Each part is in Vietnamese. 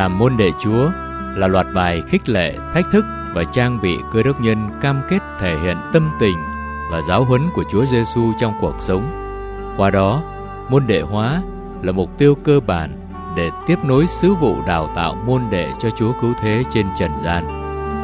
Làm môn đệ Chúa là loạt bài khích lệ, thách thức và trang bị Cơ đốc nhân cam kết thể hiện tâm tình và giáo huấn của Chúa Giêsu trong cuộc sống. Qua đó, môn đệ hóa là mục tiêu cơ bản để tiếp nối sứ vụ đào tạo môn đệ cho Chúa Cứu Thế trên trần gian.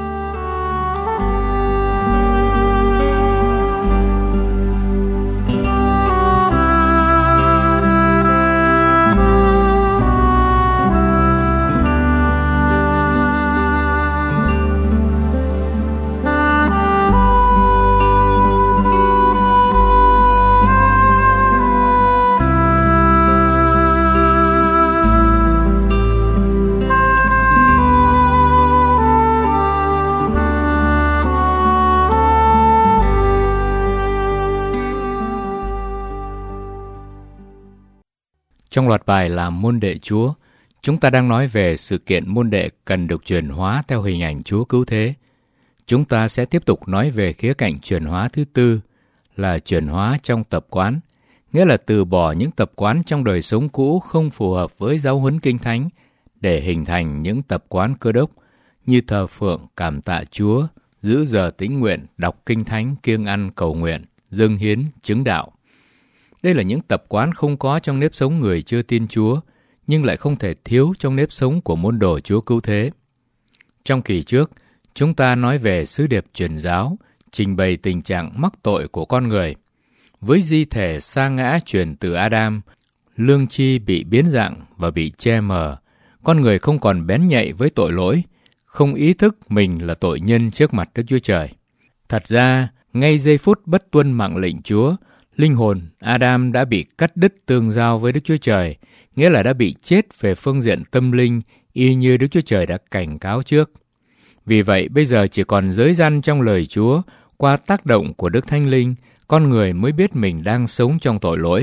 Trong loạt bài làm môn đệ Chúa, chúng ta đang nói về sự kiện môn đệ cần được chuyển hóa theo hình ảnh Chúa Cứu Thế. Chúng ta sẽ tiếp tục nói về khía cạnh chuyển hóa thứ tư là chuyển hóa trong tập quán, nghĩa là từ bỏ những tập quán trong đời sống cũ không phù hợp với giáo huấn Kinh Thánh để hình thành những tập quán Cơ đốc như thờ phượng, cảm tạ Chúa, giữ giờ tĩnh nguyện, đọc Kinh Thánh, kiêng ăn, cầu nguyện, dâng hiến, chứng đạo. Đây là những tập quán không có trong nếp sống người chưa tin Chúa, nhưng lại không thể thiếu trong nếp sống của môn đồ Chúa Cứu Thế. Trong kỳ trước, chúng ta nói về sứ điệp truyền giáo, trình bày tình trạng mắc tội của con người. Với di thể sa ngã chuyển từ Adam, lương tri bị biến dạng và bị che mờ, con người không còn bén nhạy với tội lỗi, không ý thức mình là tội nhân trước mặt Đức Chúa Trời. Thật ra, ngay giây phút bất tuân mạng lệnh Chúa, linh hồn Adam đã bị cắt đứt tương giao với Đức Chúa Trời, nghĩa là đã bị chết về phương diện tâm linh, y như Đức Chúa Trời đã cảnh cáo trước. Vì vậy, bây giờ chỉ còn giới răn trong lời Chúa, qua tác động của Đức Thánh Linh, con người mới biết mình đang sống trong tội lỗi.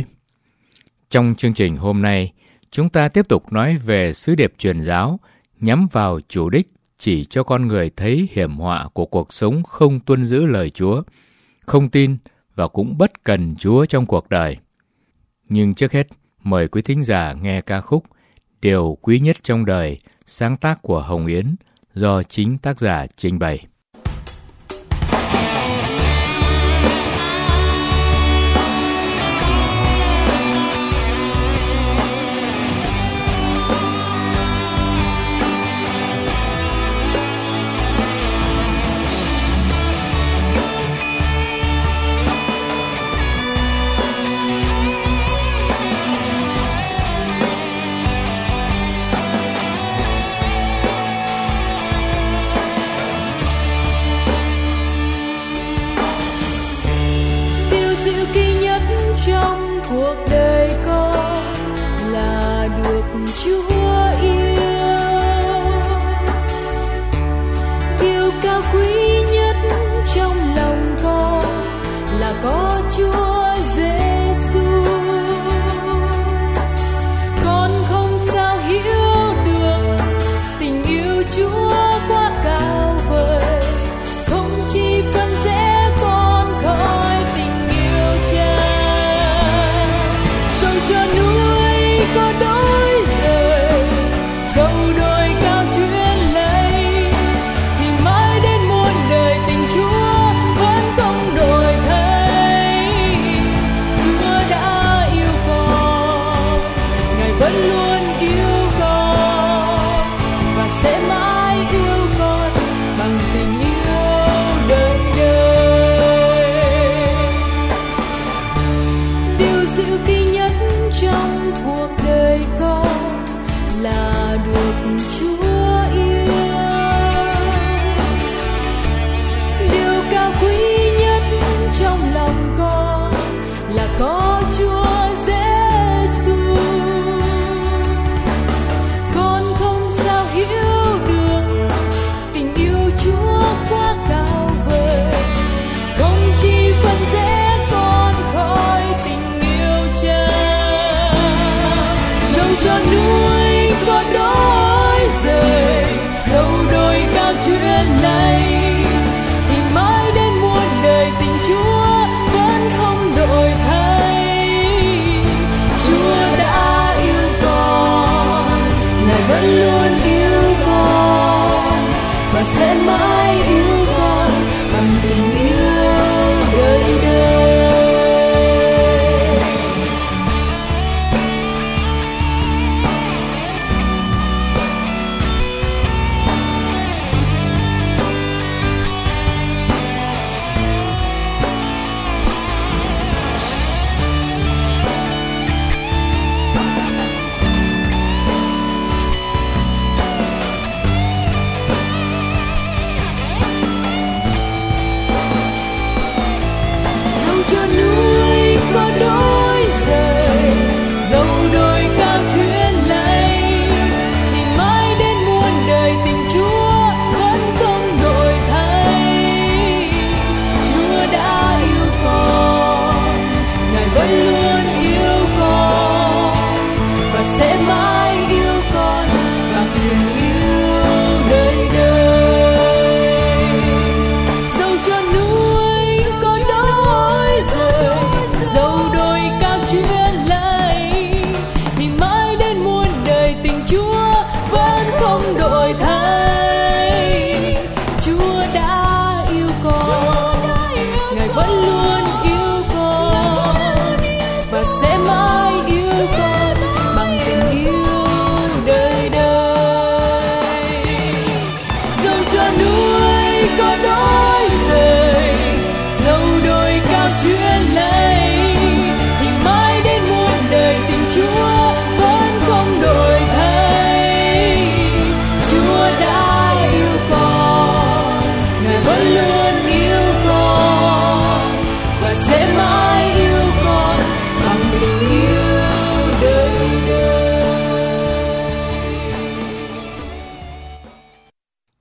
Trong chương trình hôm nay, chúng ta tiếp tục nói về sứ điệp truyền giáo, nhắm vào chủ đích chỉ cho con người thấy hiểm họa của cuộc sống không tuân giữ lời Chúa, không tin và cũng bất cần Chúa trong cuộc đời. Nhưng trước hết, mời quý thính giả nghe ca khúc Điều Quý Nhất Trong Đời, sáng tác của Hồng Yến, do chính tác giả trình bày. Trong cuộc đời con là được Chúa yêu, điều cao quý nhất trong lòng con là có Chúa Giêsu. Con không sao hiểu được tình yêu Chúa quá cao vời, không chỉ phân rẽ con khỏi tình yêu Cha. Cho núi có đổi rời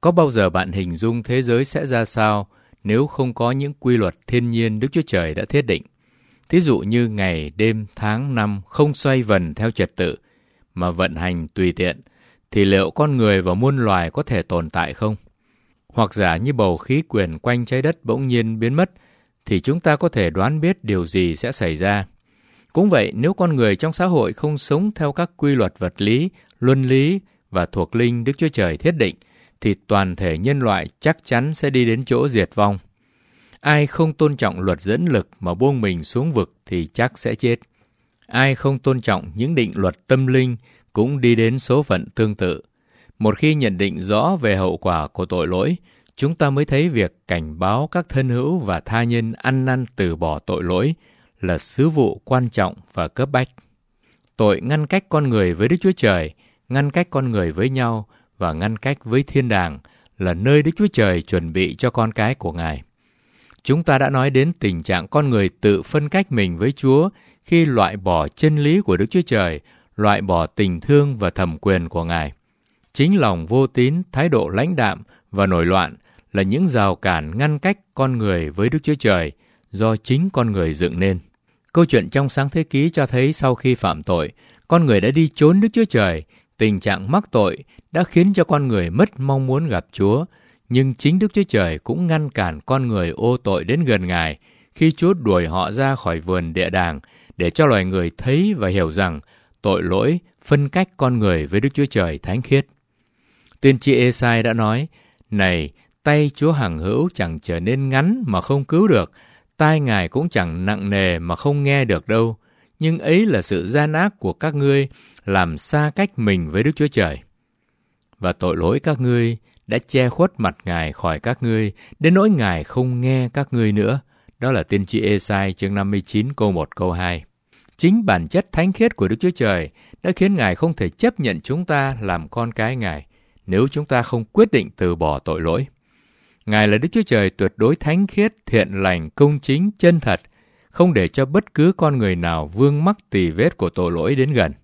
Có bao giờ bạn hình dung thế giới sẽ ra sao nếu không có những quy luật thiên nhiên Đức Chúa Trời đã thiết định? Thí dụ như ngày, đêm, tháng, năm không xoay vần theo trật tự, mà vận hành tùy tiện, thì liệu con người và muôn loài có thể tồn tại không? Hoặc giả như bầu khí quyển quanh trái đất bỗng nhiên biến mất, thì chúng ta có thể đoán biết điều gì sẽ xảy ra. Cũng vậy, nếu con người trong xã hội không sống theo các quy luật vật lý, luân lý và thuộc linh Đức Chúa Trời thiết định, thì toàn thể nhân loại chắc chắn sẽ đi đến chỗ diệt vong. Ai không tôn trọng luật dẫn lực mà buông mình xuống vực thì chắc sẽ chết. Ai không tôn trọng những định luật tâm linh cũng đi đến số phận tương tự. Một khi nhận định rõ về hậu quả của tội lỗi, chúng ta mới thấy việc cảnh báo các thân hữu và tha nhân ăn năn từ bỏ tội lỗi là sứ vụ quan trọng và cấp bách. Tội ngăn cách con người với Đức Chúa Trời, ngăn cách con người với nhau và ngăn cách với thiên đàng là nơi Đức Chúa Trời chuẩn bị cho con cái của Ngài. Chúng ta đã nói đến tình trạng con người tự phân cách mình với Chúa khi loại bỏ chân lý của Đức Chúa Trời, loại bỏ tình thương và thẩm quyền của Ngài. Chính lòng vô tín, thái độ lãnh đạm và nổi loạn là những rào cản ngăn cách con người với Đức Chúa Trời do chính con người dựng nên. Câu chuyện trong Sáng Thế Ký cho thấy sau khi phạm tội, con người đã đi trốn Đức Chúa Trời. Tình trạng mắc tội đã khiến cho con người mất mong muốn gặp Chúa, nhưng chính Đức Chúa Trời cũng ngăn cản con người ô tội đến gần Ngài khi Chúa đuổi họ ra khỏi vườn địa đàng để cho loài người thấy và hiểu rằng tội lỗi phân cách con người với Đức Chúa Trời thánh khiết. Tiên tri Ê-sai đã nói, này, tay Chúa hằng hữu chẳng trở nên ngắn mà không cứu được, tai Ngài cũng chẳng nặng nề mà không nghe được đâu, nhưng ấy là sự gian ác của các ngươi làm xa cách mình với Đức Chúa Trời. Và tội lỗi các ngươi đã che khuất mặt Ngài khỏi các ngươi, đến nỗi Ngài không nghe các ngươi nữa. Đó là tiên tri Ê-sai chương 59 câu 1 câu 2. Chính bản chất thánh khiết của Đức Chúa Trời đã khiến Ngài không thể chấp nhận chúng ta làm con cái Ngài nếu chúng ta không quyết định từ bỏ tội lỗi. Ngài là Đức Chúa Trời tuyệt đối thánh khiết, thiện lành, công chính, chân thật, không để cho bất cứ con người nào vương mắc tì vết của tội lỗi đến gần.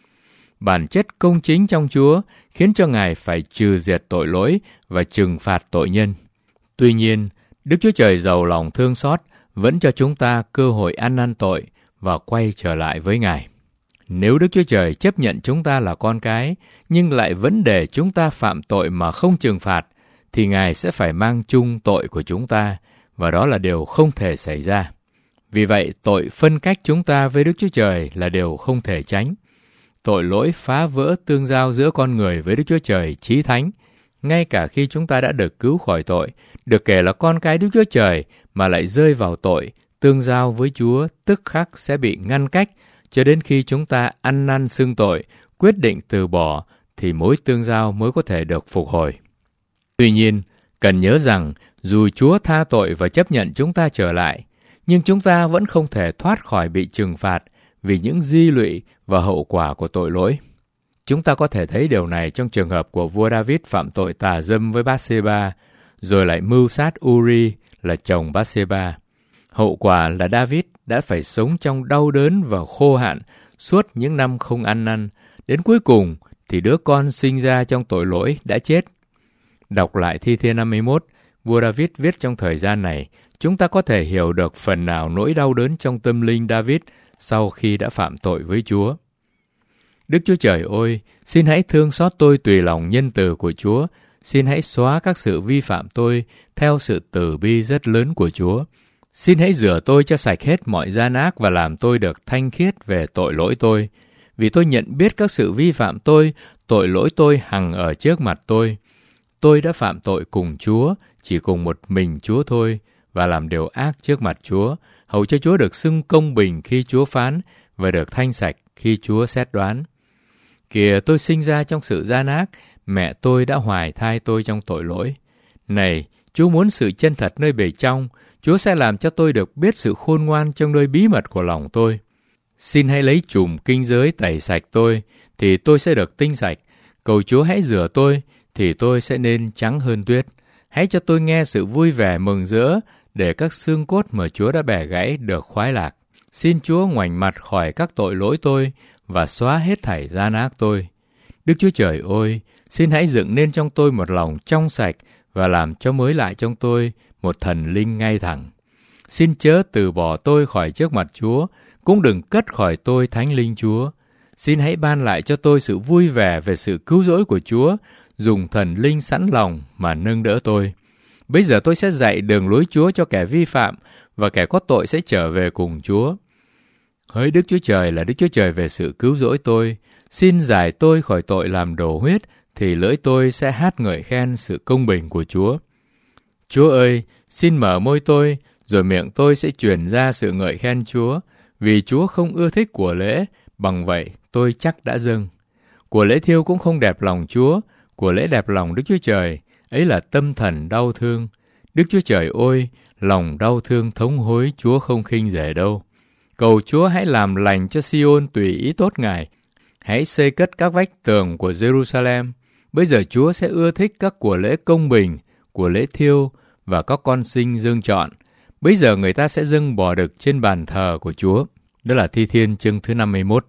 Bản chất công chính trong Chúa khiến cho Ngài phải trừ diệt tội lỗi và trừng phạt tội nhân. Tuy nhiên, Đức Chúa Trời giàu lòng thương xót vẫn cho chúng ta cơ hội ăn năn tội và quay trở lại với Ngài. Nếu Đức Chúa Trời chấp nhận chúng ta là con cái, nhưng lại vẫn để chúng ta phạm tội mà không trừng phạt, thì Ngài sẽ phải mang chung tội của chúng ta, và đó là điều không thể xảy ra. Vì vậy, tội phân cách chúng ta với Đức Chúa Trời là điều không thể tránh. Tội lỗi phá vỡ tương giao giữa con người với Đức Chúa Trời chí thánh. Ngay cả khi chúng ta đã được cứu khỏi tội, được kể là con cái Đức Chúa Trời mà lại rơi vào tội, tương giao với Chúa tức khắc sẽ bị ngăn cách, cho đến khi chúng ta ăn năn xưng tội, quyết định từ bỏ, thì mối tương giao mới có thể được phục hồi. Tuy nhiên, cần nhớ rằng dù Chúa tha tội và chấp nhận chúng ta trở lại, nhưng chúng ta vẫn không thể thoát khỏi bị trừng phạt vì những di lụy và hậu quả của tội lỗi. Chúng ta có thể thấy điều này trong trường hợp của vua David phạm tội tà dâm với Bathsheba, rồi lại mưu sát Uri là chồng Bathsheba. Hậu quả là David đã phải sống trong đau đớn và khô hạn suốt những năm không ăn năn. Đến cuối cùng thì đứa con sinh ra trong tội lỗi đã chết. Đọc lại Thi Thiên 51, vua David viết trong thời gian này, chúng ta có thể hiểu được phần nào nỗi đau đớn trong tâm linh David sau khi đã phạm tội với Chúa. Đức Chúa Trời ơi, xin hãy thương xót tôi tùy lòng nhân từ của Chúa. Xin hãy xóa các sự vi phạm tôi theo sự từ bi rất lớn của Chúa. Xin hãy rửa tôi cho sạch hết mọi gian ác và làm tôi được thanh khiết về tội lỗi tôi. Vì tôi nhận biết các sự vi phạm tôi, tội lỗi tôi hằng ở trước mặt tôi. Tôi đã phạm tội cùng Chúa, chỉ cùng một mình Chúa thôi, và làm điều ác trước mặt Chúa, hầu cho Chúa được xưng công bình khi Chúa phán, và được thanh sạch khi Chúa xét đoán. Kìa, tôi sinh ra trong sự gian ác, mẹ tôi đã hoài thai tôi trong tội lỗi. Này, Chúa muốn sự chân thật nơi bề trong, Chúa sẽ làm cho tôi được biết sự khôn ngoan trong nơi bí mật của lòng tôi. Xin hãy lấy chùm kinh giới tẩy sạch tôi, thì tôi sẽ được tinh sạch. Cầu Chúa hãy rửa tôi, thì tôi sẽ nên trắng hơn tuyết. Hãy cho tôi nghe sự vui vẻ mừng rỡ, để các xương cốt mà Chúa đã bẻ gãy được khoái lạc. Xin Chúa ngoảnh mặt khỏi các tội lỗi tôi, và xóa hết thảy gian ác tôi. Đức Chúa Trời ơi, Xin hãy dựng nên trong tôi một lòng trong sạch và làm cho mới lại trong tôi một thần linh ngay thẳng. Xin chớ từ bỏ tôi khỏi trước mặt Chúa, cũng đừng cất khỏi tôi thánh linh Chúa. Xin hãy ban lại cho tôi sự vui vẻ về sự cứu rỗi của Chúa, dùng thần linh sẵn lòng mà nâng đỡ tôi. Bây giờ tôi sẽ dạy đường lối Chúa cho kẻ vi phạm, và kẻ có tội sẽ trở về cùng Chúa. Hỡi Đức Chúa Trời là Đức Chúa Trời về sự cứu rỗi tôi, xin giải tôi khỏi tội làm đổ huyết, thì lưỡi tôi sẽ hát ngợi khen sự công bình của Chúa. Chúa ơi, xin mở môi tôi, rồi miệng tôi sẽ truyền ra sự ngợi khen Chúa, vì Chúa không ưa thích của lễ, bằng vậy tôi chắc đã dâng. Của lễ thiêu cũng không đẹp lòng Chúa, của lễ đẹp lòng Đức Chúa Trời, ấy là tâm thần đau thương. Đức Chúa Trời ơi, lòng đau thương thống hối Chúa không khinh rẻ đâu. Cầu Chúa hãy làm lành cho Sion tùy ý tốt Ngài. Hãy xây cất các vách tường của Jerusalem. Bây giờ Chúa sẽ ưa thích các của lễ công bình, của lễ thiêu và các con sinh dâng trọn. Bây giờ người ta sẽ dâng bò đực trên bàn thờ của Chúa. Đó là Thi Thiên chương thứ 51.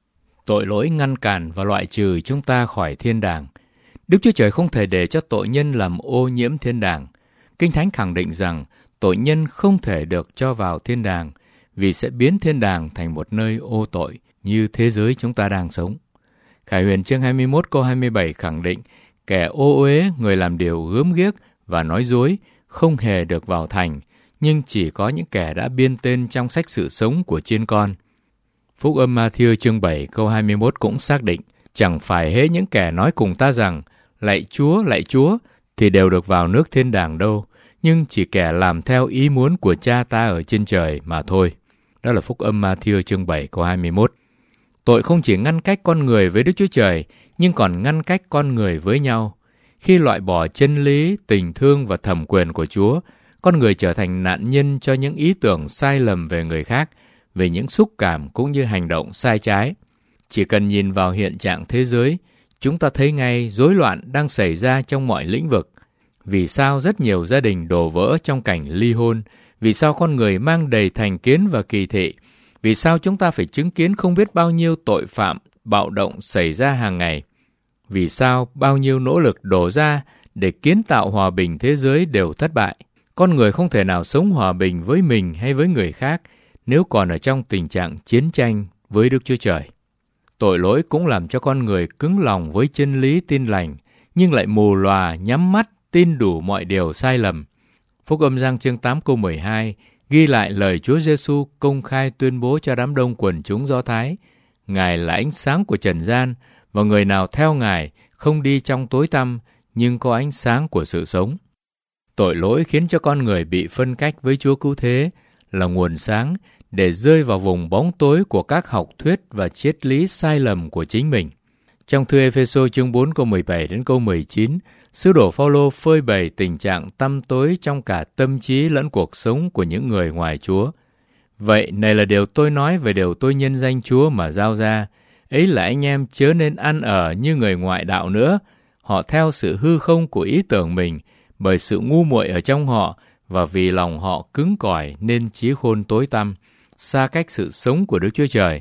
Tội lỗi ngăn cản và loại trừ chúng ta khỏi thiên đàng. Đức Chúa Trời không thể để cho tội nhân làm ô nhiễm thiên đàng. Kinh Thánh khẳng định rằng tội nhân không thể được cho vào thiên đàng, vì sẽ biến thiên đàng thành một nơi ô tội như thế giới chúng ta đang sống. Khải Huyền chương 21 câu 27 khẳng định kẻ ô uế, người làm điều gớm ghiếc và nói dối không hề được vào thành, nhưng chỉ có những kẻ đã biên tên trong sách sự sống của chiên con. Phúc âm Ma-thi-ơ chương 7 câu 21 cũng xác định chẳng phải hễ những kẻ nói cùng ta rằng lạy Chúa thì đều được vào nước thiên đàng đâu, nhưng chỉ kẻ làm theo ý muốn của Cha ta ở trên trời mà thôi. Đó là Phúc âm Ma-thi-ơ chương 7 câu 21. Tội không chỉ ngăn cách con người với Đức Chúa Trời, nhưng còn ngăn cách con người với nhau. Khi loại bỏ chân lý, tình thương và thẩm quyền của Chúa, con người trở thành nạn nhân cho những ý tưởng sai lầm về người khác, về những xúc cảm cũng như hành động sai trái. Chỉ cần nhìn vào hiện trạng thế giới, chúng ta thấy ngay rối loạn đang xảy ra trong mọi lĩnh vực. Vì sao rất nhiều gia đình đổ vỡ trong cảnh ly hôn? Vì sao con người mang đầy thành kiến và kỳ thị? Vì sao chúng ta phải chứng kiến không biết bao nhiêu tội phạm, bạo động xảy ra hàng ngày? Vì sao bao nhiêu nỗ lực đổ ra để kiến tạo hòa bình thế giới đều thất bại? Con người không thể nào sống hòa bình với mình hay với người khác nếu còn ở trong tình trạng chiến tranh với Đức Chúa Trời. Tội lỗi cũng làm cho con người cứng lòng với chân lý tin lành, nhưng lại mù lòa, nhắm mắt, tin đủ mọi điều sai lầm. Phúc âm Giăng chương 8 câu 12 ghi lại lời Chúa Giêsu công khai tuyên bố cho đám đông quần chúng Do Thái: Ngài là ánh sáng của trần gian, và người nào theo Ngài không đi trong tối tăm, nhưng có ánh sáng của sự sống. Tội lỗi khiến cho con người bị phân cách với Chúa Cứu Thế, là nguồn sáng để rơi vào vùng bóng tối của các học thuyết và triết lý sai lầm của chính mình. Trong thư Ê-phê-sô chương 4 câu 17 đến câu 19, sứ đồ Phao-lô phơi bày tình trạng tăm tối trong cả tâm trí lẫn cuộc sống của những người ngoài Chúa. Vậy này là điều tôi nói về điều tôi nhân danh Chúa mà giao ra, ấy là anh em chớ nên ăn ở như người ngoại đạo nữa. Họ theo sự hư không của ý tưởng mình, bởi sự ngu muội ở trong họ, và vì lòng họ cứng cỏi nên trí khôn tối tăm, xa cách sự sống của Đức Chúa Trời.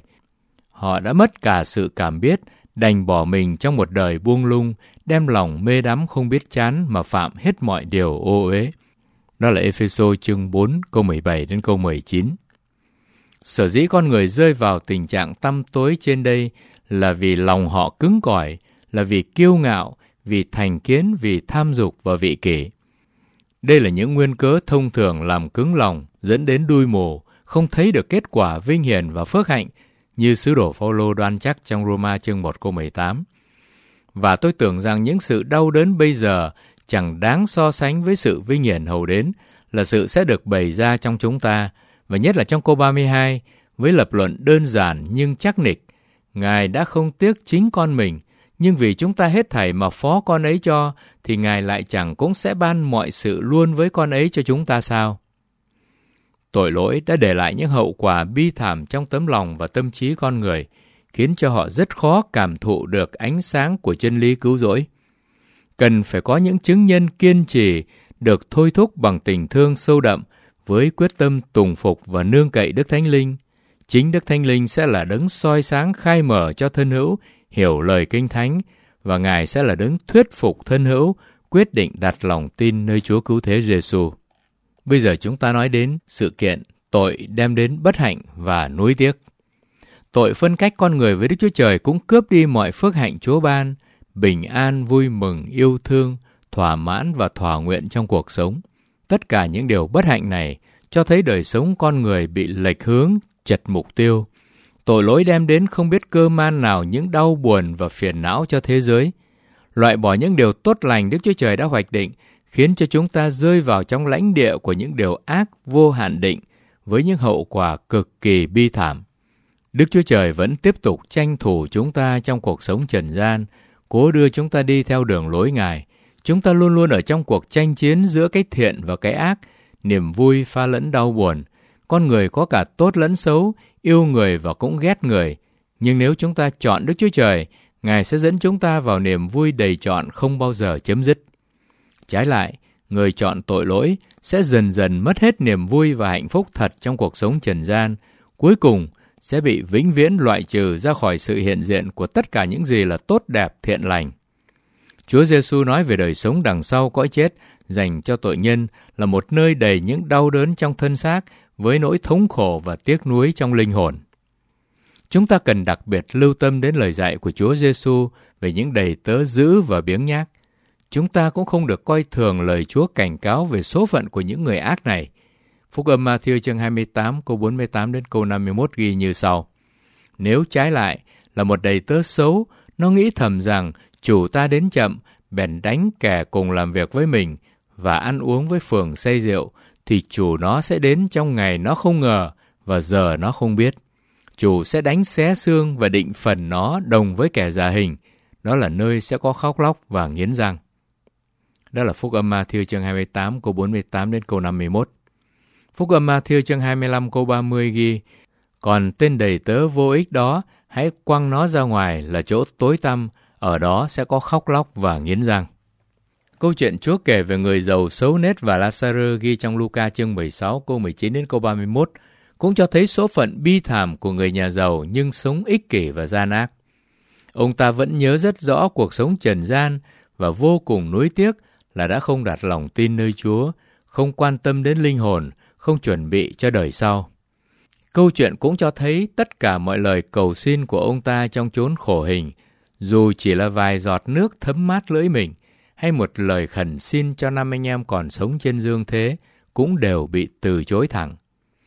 Họ đã mất cả sự cảm biết, đành bỏ mình trong một đời buông lung, đem lòng mê đắm không biết chán mà phạm hết mọi điều ô uế. Đó là Ê-phê-sô chương 4 câu 17 đến câu 19. Sở dĩ con người rơi vào tình trạng tăm tối trên đây là vì lòng họ cứng cỏi, là vì kiêu ngạo, vì thành kiến, vì tham dục và vị kỷ. Đây là những nguyên cớ thông thường làm cứng lòng, dẫn đến đuôi mù, không thấy được kết quả vinh hiển và phước hạnh, như sứ đồ Phao-lô đoan chắc trong Roma chương 1 câu 18. Và tôi tưởng rằng những sự đau đớn bây giờ chẳng đáng so sánh với sự vinh hiển hầu đến, là sự sẽ được bày ra trong chúng ta, và nhất là trong câu 32, với lập luận đơn giản nhưng chắc nịch: Ngài đã không tiếc chính con mình, nhưng vì chúng ta hết thảy mà phó con ấy cho, thì Ngài lại chẳng cũng sẽ ban mọi sự luôn với con ấy cho chúng ta sao? Tội lỗi đã để lại những hậu quả bi thảm trong tấm lòng và tâm trí con người, khiến cho họ rất khó cảm thụ được ánh sáng của chân lý cứu rỗi. Cần phải có những chứng nhân kiên trì, được thôi thúc bằng tình thương sâu đậm, với quyết tâm tùng phục và nương cậy Đức Thánh Linh. Chính Đức Thánh Linh sẽ là đấng soi sáng khai mở cho thân hữu hiểu lời Kinh Thánh và Ngài sẽ là đấng thuyết phục thân hữu quyết định đặt lòng tin nơi Chúa Cứu Thế Giêsu. Bây giờ chúng ta nói đến sự kiện tội đem đến bất hạnh và nuối tiếc. Tội phân cách con người với Đức Chúa Trời cũng cướp đi mọi phước hạnh Chúa ban, bình an, vui mừng, yêu thương, thỏa mãn và thỏa nguyện trong cuộc sống. Tất cả những điều bất hạnh này cho thấy đời sống con người bị lệch hướng, chệch mục tiêu. Tội lỗi đem đến không biết cơ man nào những đau buồn và phiền não cho thế giới. Loại bỏ những điều tốt lành Đức Chúa Trời đã hoạch định, khiến cho chúng ta rơi vào trong lãnh địa của những điều ác vô hạn định, với những hậu quả cực kỳ bi thảm. Đức Chúa Trời vẫn tiếp tục tranh thủ chúng ta trong cuộc sống trần gian, cố đưa chúng ta đi theo đường lối Ngài. Chúng ta luôn luôn ở trong cuộc tranh chiến giữa cái thiện và cái ác, niềm vui pha lẫn đau buồn. Con người có cả tốt lẫn xấu, yêu người và cũng ghét người. Nhưng nếu chúng ta chọn Đức Chúa Trời, Ngài sẽ dẫn chúng ta vào niềm vui đầy trọn không bao giờ chấm dứt. Trái lại, người chọn tội lỗi sẽ dần dần mất hết niềm vui và hạnh phúc thật trong cuộc sống trần gian. Cuối cùng, sẽ bị vĩnh viễn loại trừ ra khỏi sự hiện diện của tất cả những gì là tốt đẹp, thiện lành. Chúa Giêsu nói về đời sống đằng sau cõi chết dành cho tội nhân là một nơi đầy những đau đớn trong thân xác với nỗi thống khổ và tiếc nuối trong linh hồn. Chúng ta cần đặc biệt lưu tâm đến lời dạy của Chúa Giêsu về những đầy tớ dữ và biếng nhác. Chúng ta cũng không được coi thường lời Chúa cảnh cáo về số phận của những người ác này. Phúc âm Ma-thi-ơ chương 28 câu 48 đến câu 51 ghi như sau: Nếu trái lại là một đầy tớ xấu, nó nghĩ thầm rằng chủ ta đến chậm, bèn đánh kẻ cùng làm việc với mình và ăn uống với phường say rượu, thì chủ nó sẽ đến trong ngày nó không ngờ và giờ nó không biết. Chủ sẽ đánh xé xương và định phần nó đồng với kẻ già hình. Đó là nơi sẽ có khóc lóc và nghiến răng. Đó là Phúc âm Ma-thi-ơ chương 28 câu 48 đến câu 51. Phúc âm Ma-thi-ơ chương 25 câu 30 ghi: Còn tên đầy tớ vô ích đó, hãy quăng nó ra ngoài là chỗ tối tăm, ở đó sẽ có khóc lóc và nghiến răng. Câu chuyện Chúa kể về người giàu xấu nết và La-sa-rơ ghi trong Luca chương 16 câu 19 đến câu 31 cũng cho thấy số phận bi thảm của người nhà giàu nhưng sống ích kỷ và gian ác. Ông ta vẫn nhớ rất rõ cuộc sống trần gian và vô cùng nuối tiếc là đã không đặt lòng tin nơi Chúa, không quan tâm đến linh hồn, không chuẩn bị cho đời sau. Câu chuyện cũng cho thấy tất cả mọi lời cầu xin của ông ta trong chốn khổ hình, dù chỉ là vài giọt nước thấm mát lưỡi mình, hay một lời khẩn xin cho 5 anh em còn sống trên dương thế, cũng đều bị từ chối thẳng.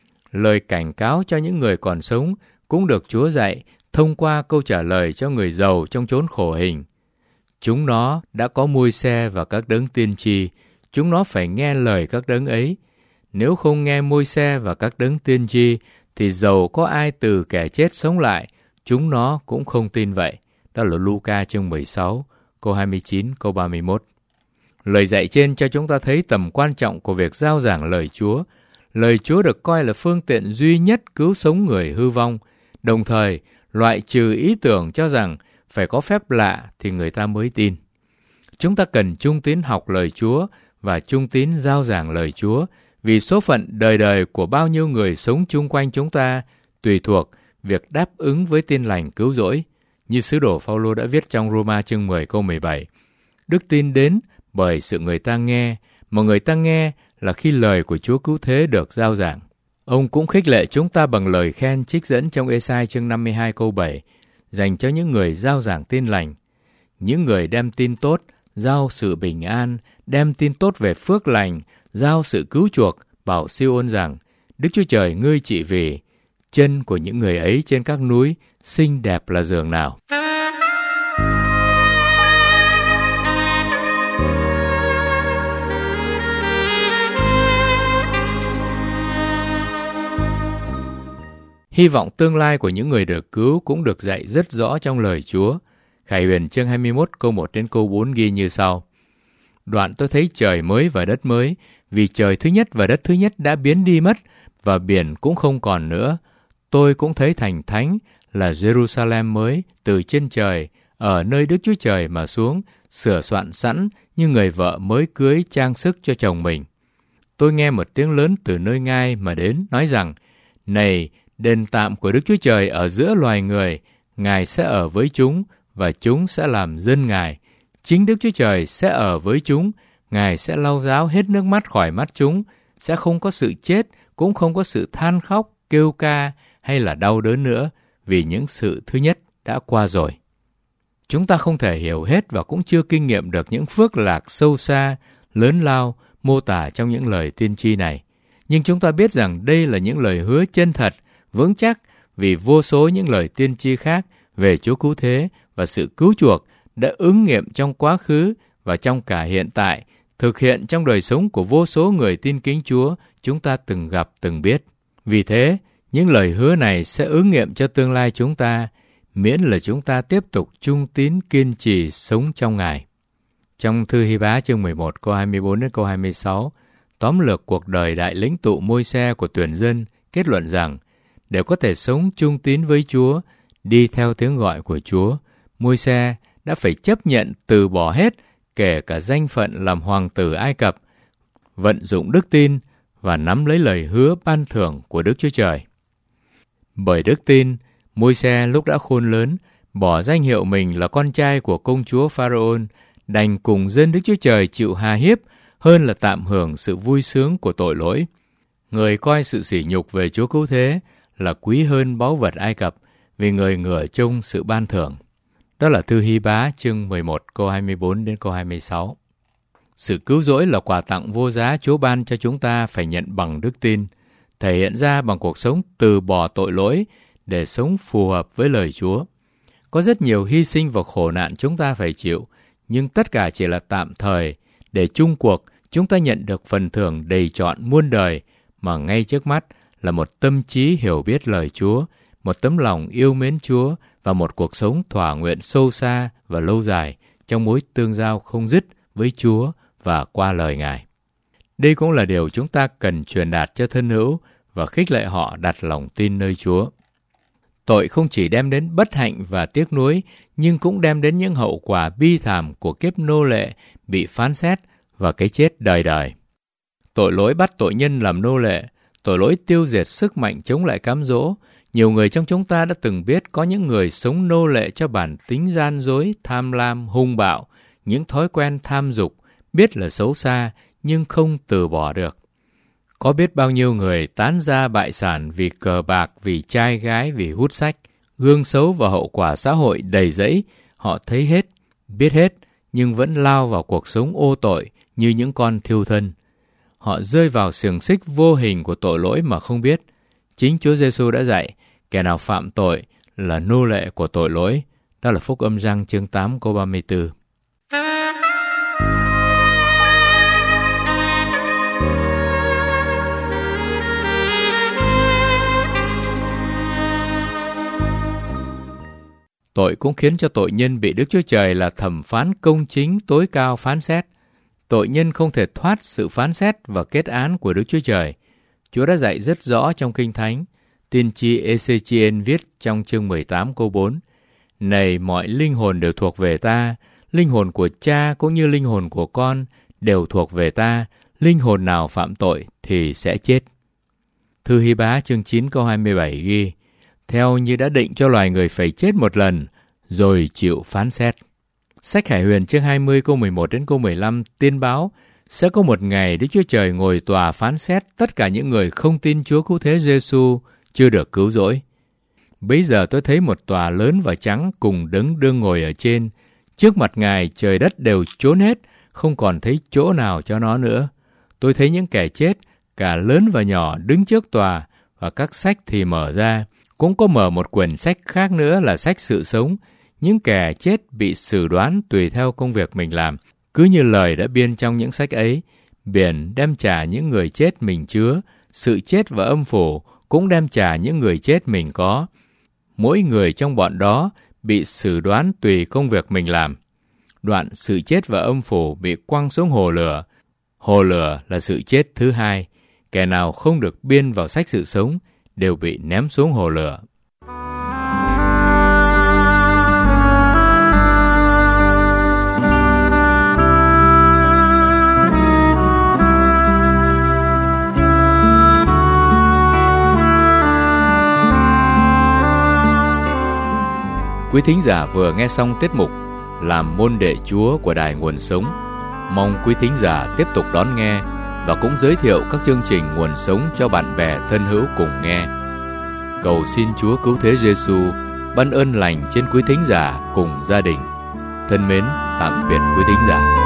Lời cảnh cáo cho những người còn sống cũng được Chúa dạy thông qua câu trả lời cho người giàu trong chốn khổ hình. Chúng nó đã có môi xe và các đấng tiên tri, chúng nó phải nghe lời các đấng ấy. Nếu không nghe môi xe và các đấng tiên tri, thì dầu có ai từ kẻ chết sống lại, chúng nó cũng không tin vậy. Đó là Luca chương 16, câu 29, câu 31. Lời dạy trên cho chúng ta thấy tầm quan trọng của việc rao giảng lời Chúa. Lời Chúa được coi là phương tiện duy nhất cứu sống người hư vong, đồng thời loại trừ ý tưởng cho rằng phải có phép lạ thì người ta mới tin. Chúng ta cần trung tín học lời Chúa và trung tín rao giảng lời Chúa, vì số phận đời đời của bao nhiêu người sống chung quanh chúng ta tùy thuộc việc đáp ứng với tin lành cứu rỗi. Như sứ đồ Phao-lô đã viết trong Roma chương 10 câu 17: Đức tin đến bởi sự người ta nghe, mà người ta nghe là khi lời của Chúa Cứu Thế được rao giảng. Ông cũng khích lệ chúng ta bằng lời khen trích dẫn trong Ê-sai chương 52 câu 7, dành cho những người rao giảng tin lành. Những người đem tin tốt, rao sự bình an, đem tin tốt về phước lành, rao sự cứu chuộc, bảo Si-ôn rằng: Đức Chúa Trời ngươi trị vì, chân của những người ấy trên các núi xinh đẹp là giường nào. Hy vọng tương lai của những người được cứu cũng được dạy rất rõ trong lời Chúa. Khải Huyền chương 21 câu 1 đến câu 4 ghi như sau: Đoạn tôi thấy trời mới và đất mới, vì trời thứ nhất và đất thứ nhất đã biến đi mất, và biển cũng không còn nữa. Tôi cũng thấy thành thánh là Jerusalem mới từ trên trời, ở nơi Đức Chúa Trời mà xuống, sửa soạn sẵn như người vợ mới cưới trang sức cho chồng mình. Tôi nghe một tiếng lớn từ nơi ngai mà đến, nói rằng: Này, đền tạm của Đức Chúa Trời ở giữa loài người, Ngài sẽ ở với chúng, và chúng sẽ làm dân Ngài. Chính Đức Chúa Trời sẽ ở với chúng, Ngài sẽ lau ráo hết nước mắt khỏi mắt chúng, sẽ không có sự chết, cũng không có sự than khóc, kêu ca hay là đau đớn nữa, vì những sự thứ nhất đã qua rồi. Chúng ta không thể hiểu hết và cũng chưa kinh nghiệm được những phước lạc sâu xa, lớn lao mô tả trong những lời tiên tri này. Nhưng chúng ta biết rằng đây là những lời hứa chân thật, vững chắc, vì vô số những lời tiên tri khác về Chúa cứu thế và sự cứu chuộc đã ứng nghiệm trong quá khứ và trong cả hiện tại, thực hiện trong đời sống của vô số người tin kính Chúa chúng ta từng gặp từng biết. Vì thế, những lời hứa này sẽ ứng nghiệm cho tương lai chúng ta, miễn là chúng ta tiếp tục trung tín kiên trì sống trong Ngài. Trong thư Hy-bá chương 11 câu 24 đến câu 26, tóm lược cuộc đời đại lãnh tụ Môi-se của tuyển dân kết luận rằng để có thể sống trung tín với Chúa, đi theo tiếng gọi của Chúa, Môi-se đã phải chấp nhận từ bỏ hết, kể cả danh phận làm hoàng tử Ai Cập, vận dụng đức tin và nắm lấy lời hứa ban thưởng của Đức Chúa Trời. Bởi đức tin, Môi-se lúc đã khôn lớn, bỏ danh hiệu mình là con trai của công chúa Pharaon, đành cùng dân Đức Chúa Trời chịu hà hiếp hơn là tạm hưởng sự vui sướng của tội lỗi. Người coi sự sỉ nhục về Chúa cứu thế là quý hơn báu vật Ai Cập, vì người ngửa trông sự ban thưởng. Đó là thư Hy-bá chương 11 câu 24 đến câu 26. Sự cứu rỗi là quà tặng vô giá Chúa ban cho chúng ta phải nhận bằng đức tin, thể hiện ra bằng cuộc sống từ bỏ tội lỗi để sống phù hợp với lời Chúa. Có rất nhiều hy sinh và khổ nạn chúng ta phải chịu, nhưng tất cả chỉ là tạm thời, để chung cuộc chúng ta nhận được phần thưởng đầy trọn muôn đời mà ngay trước mắt là một tâm trí hiểu biết lời Chúa, một tấm lòng yêu mến Chúa và một cuộc sống thỏa nguyện sâu xa và lâu dài trong mối tương giao không dứt với Chúa và qua lời Ngài. Đây cũng là điều chúng ta cần truyền đạt cho thân hữu và khích lệ họ đặt lòng tin nơi Chúa. Tội không chỉ đem đến bất hạnh và tiếc nuối, nhưng cũng đem đến những hậu quả bi thảm của kiếp nô lệ bị phán xét và cái chết đời đời. Tội lỗi bắt tội nhân làm nô lệ, tội lỗi tiêu diệt sức mạnh chống lại cám dỗ. Nhiều người trong chúng ta đã từng biết có những người sống nô lệ cho bản tính gian dối, tham lam, hung bạo, những thói quen tham dục, biết là xấu xa nhưng không từ bỏ được. Có biết bao nhiêu người tán gia bại sản vì cờ bạc, vì trai gái, vì hút sách. Gương xấu và hậu quả xã hội đầy rẫy, họ thấy hết, biết hết, nhưng vẫn lao vào cuộc sống ô tội như những con thiêu thân. Họ rơi vào xiềng xích vô hình của tội lỗi mà không biết. Chính Chúa Giêsu đã dạy, kẻ nào phạm tội là nô lệ của tội lỗi. Đó là Phúc Âm Giăng chương 8 câu 34. Tội cũng khiến cho tội nhân bị Đức Chúa Trời là thẩm phán công chính tối cao phán xét. Tội nhân không thể thoát sự phán xét và kết án của Đức Chúa Trời. Chúa đã dạy rất rõ trong Kinh Thánh. Tiên tri Ê-xê-chi-ên viết trong chương 18 câu 4: Này, mọi linh hồn đều thuộc về ta, linh hồn của cha cũng như linh hồn của con đều thuộc về ta, linh hồn nào phạm tội thì sẽ chết. Thư Hy-bá chương 9 câu 27 ghi: Theo như đã định cho loài người phải chết một lần, rồi chịu phán xét. Sách Khải Huyền chương 20 câu 11 đến câu 15 tiên báo sẽ có một ngày Đức Chúa Trời ngồi tòa phán xét tất cả những người không tin Chúa cứu thế Giêsu chưa được cứu rỗi. Bấy giờ tôi thấy một tòa lớn và trắng cùng Đấng đương ngồi ở trên. Trước mặt Ngài trời đất đều trốn hết, không còn thấy chỗ nào cho nó nữa. Tôi thấy những kẻ chết, cả lớn và nhỏ, đứng trước tòa, và các sách thì mở ra. Cũng có mở một quyển sách khác nữa là sách sự sống. Những kẻ chết bị xử đoán tùy theo công việc mình làm, cứ như lời đã biên trong những sách ấy. Biển đem trả những người chết mình chứa, sự chết và âm phủ cũng đem trả những người chết mình có. Mỗi người trong bọn đó bị xử đoán tùy công việc mình làm. Đoạn sự chết và âm phủ bị quăng xuống hồ lửa. Hồ lửa là sự chết thứ hai. Kẻ nào không được biên vào sách sự sống đều bị ném xuống hồ lửa. Quý thính giả vừa nghe xong tiết mục Làm môn đệ Chúa của Đài Nguồn Sống. Mong quý thính giả tiếp tục đón nghe và cũng giới thiệu các chương trình Nguồn Sống cho bạn bè thân hữu cùng nghe. Cầu xin Chúa Cứu Thế Giêsu ban ơn lành trên quý thính giả cùng gia đình. Thân mến, tạm biệt quý thính giả.